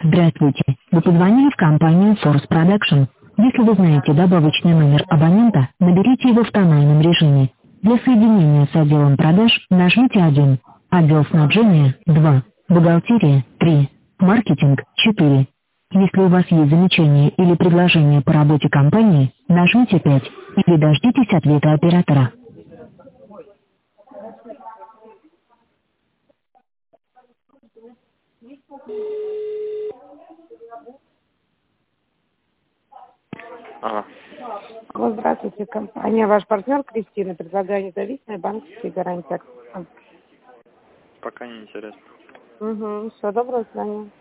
Здравствуйте. Вы позвонили в компанию Force Production. Если вы знаете добавочный номер абонента, наберите его в тональном режиме. Для соединения с отделом продаж нажмите 1. Отдел снабжения 2. Бухгалтерия 3. Маркетинг 4. Если у вас есть замечания или предложения по работе компании, нажмите 5 или дождитесь ответа оператора. Ага. Алло, здравствуйте, компания «Ваш партнер» Кристина. Предлагаю независимые банковские гарантии. Пока не интересно. Угу. Всего доброго, до свидания.